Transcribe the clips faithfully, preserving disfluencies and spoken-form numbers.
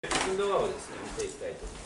動画をですね、見ていきたいと思います。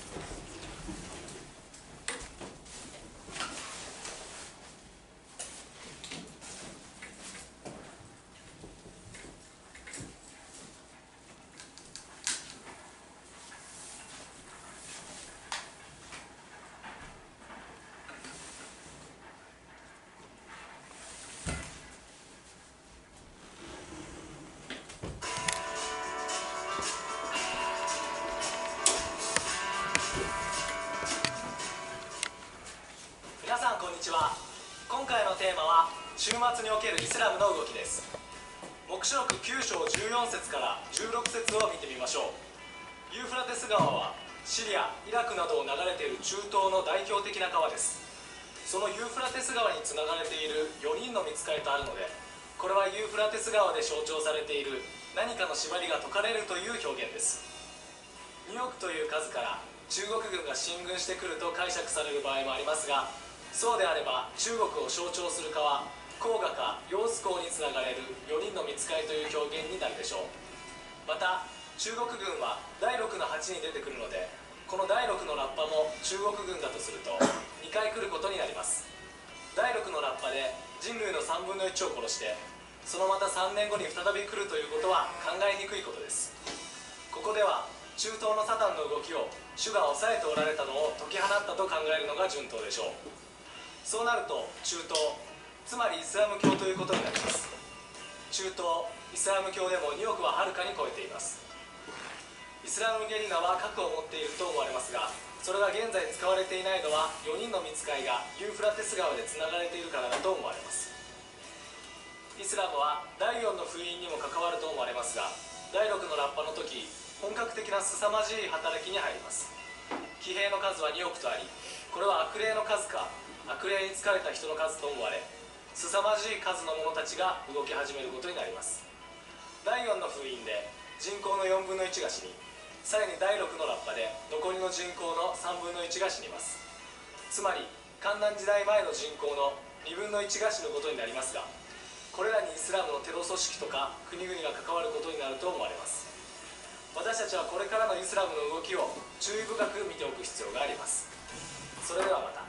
皆さんこんにちは。今回のテーマは週末におけるイスラムの動きです。黙示録きゅう章じゅうよん節からじゅうろく節を見てみましょう。ユーフラテス川はシリア、イラクなどを流れている中東の代表的な川です。そのユーフラテス川につながれているよにんの御使いとあるので、これはユーフラテス川で象徴されている何かの縛りが解かれるという表現です。におくという数から中国軍が進軍してくると解釈される場合もありますが、そうであれば中国を象徴する川、黄河か揚子江につながれるよにんの御使いという表現になるでしょう。また中国軍はだいろくの鉢に出てくるので、このだいろくのラッパも中国軍だとするとにかい来ることになります。だいろくのラッパで人類のさんぶんのいちを殺して、そのまたさんねんごに再び来るということは考えにくいことです。ここでは中東のサタンの動きを主が抑えておられたのを解き放ったと考えるのが順当でしょう。そうなると中東、つまりイスラム教ということになります。中東、イスラム教でもにおくははるかに超えています。イスラムゲリラは核を持っていると思われますが、それが現在使われていないのはよにんの御使いがユーフラテス川でつながれているからだと思われます。イスラムはだいよんの封印にも関わると思われますが、だいろくのラッパの時、本格的な凄まじい働きに入ります。騎兵の数はにおくとあり、これは悪霊の数か悪霊に疲れた人の数と思われ、凄まじい数の者たちが動き始めることになります。だいよんの封印で人口のよんぶんのいちが死に、さらにだいろくのラッパで残りの人口のさんぶんのいちが死にます。つまり観覧時代前の人口のにぶんのいちが死ぬことになりますが、これらにイスラムのテロ組織とか国々が関わることになると思われます。私たちはこれからのイスラムの動きを注意深く見ておく必要があります。それではまた。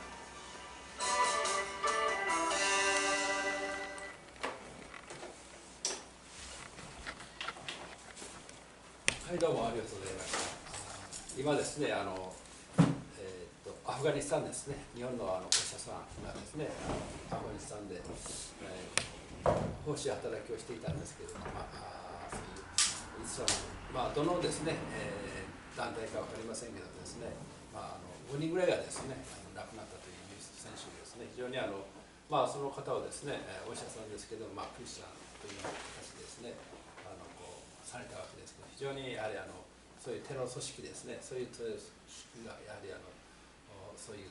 はい、どうもありがとうございました。今ですね、あの、えー、とアフガニスタンですね、日本のあのお医者さんがですね、アフガニスタンで、えー、奉仕働きをしていたんですけれども、まあ、そういうイスラム、まあ、どのですね、えー、団体か分かりませんけどですね、まあ、あのごにんぐらいがですね、あの亡くなったというニュース選手ですね、非常にあの、まあ、その方はですね、お医者さんですけど、まあ、クリスチャンという形ですね、あのこうされたわけですけど、非常にやはりあのそういうテロ組織ですね、そういう組織がやはりあのそういう